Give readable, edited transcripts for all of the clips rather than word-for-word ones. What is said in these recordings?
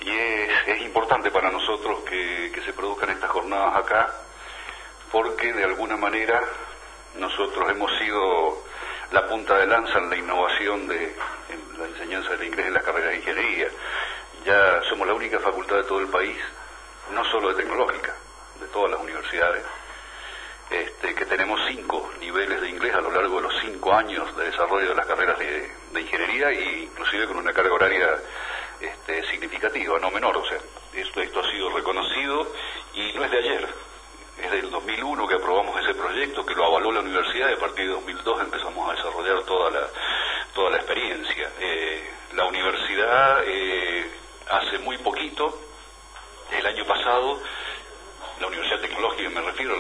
y es importante para nosotros que se produzcan estas jornadas acá, porque de alguna manera nosotros hemos sido la punta de lanza en la innovación en la enseñanza del inglés en las carreras de ingeniería. Ya somos la única facultad de todo el país, no solo de tecnológica, de todas las universidades, que tenemos 5 niveles de inglés a lo largo de los 5 años de desarrollo de las carreras de ingeniería, e inclusive con una carga horaria significativa, no menor. O sea, esto ha sido reconocido y no es de ayer, es del 2001 que aprobamos ese proyecto, que lo avaló la universidad, y a partir de 2002 empezamos a desarrollar toda la experiencia. La universidad hace muy poquito, el año pasado, la Universidad Tecnológica, me refiero,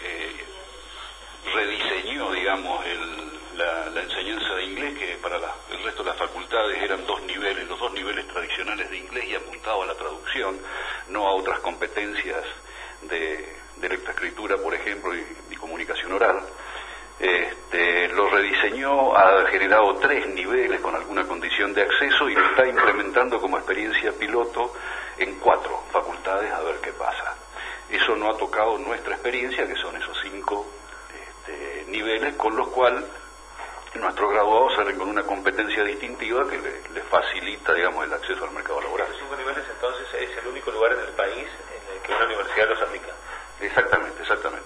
rediseñó, digamos, la enseñanza de inglés, que para el resto de las facultades eran 2 niveles, los 2 niveles tradicionales de inglés, y apuntaba a la traducción, no a otras competencias de lectoescritura, por ejemplo, y comunicación oral. Lo rediseñó, ha generado 3 niveles con alguna condición de acceso, y lo está implementando como experiencia piloto en 4 facultades, a ver qué pasa. Eso no ha tocado nuestra experiencia, que son esos 5 niveles, con los cuales nuestros graduados salen con una competencia distintiva que les facilita, digamos, el acceso al mercado laboral. Los 5 niveles, entonces, es el único lugar en el país en el que una universidad los aplica. Exactamente.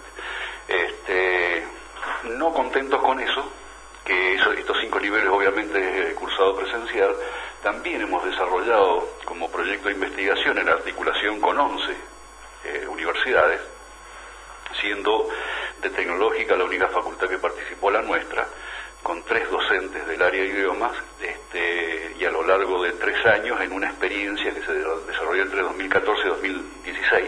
No contentos con eso, que estos 5 niveles obviamente cursado presencial, también hemos desarrollado como proyecto de investigación en articulación con 11 universidades, siendo de tecnológica la única facultad que participó la nuestra, con 3 docentes del área de idiomas, y a lo largo de 3 años en una experiencia que se desarrolló entre 2014 y 2016,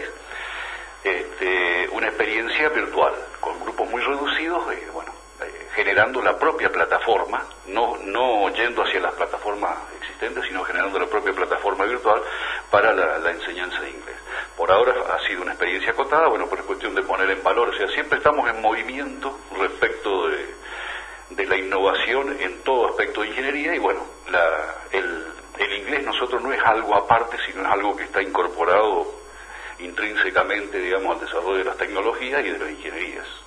una experiencia virtual, con grupos muy reducidos, generando la propia plataforma, no yendo hacia las plataformas existentes, sino generando la propia plataforma virtual para la enseñanza de inglés. Por ahora ha sido una experiencia acotada, por cuestión de poner en valor, o sea, siempre estamos en movimiento respecto de la innovación en todo aspecto de ingeniería, y el inglés nosotros no es algo aparte, sino es algo que está incorporado intrínsecamente, digamos, al desarrollo de las tecnologías y de las ingenierías.